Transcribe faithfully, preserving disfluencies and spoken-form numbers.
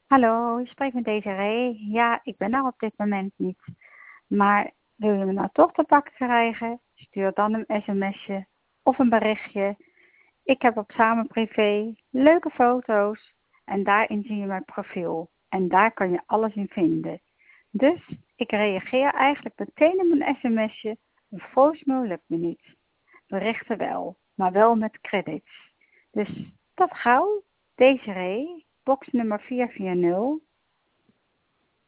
Hallo, je spreekt met Desiree. Ja, ik ben er op dit moment niet. Maar wil je me nou toch te pakken krijgen? Stuur dan een sms'je of een berichtje. Ik heb op Samen Privé leuke foto's en daarin zie je mijn profiel. En daar kan je alles in vinden. Dus ik reageer eigenlijk meteen op een sms'je. Een voicemail lukt me niet. Berichten wel, maar wel met credits. Dus tot gauw, Desiree, box nummer vier vier nul.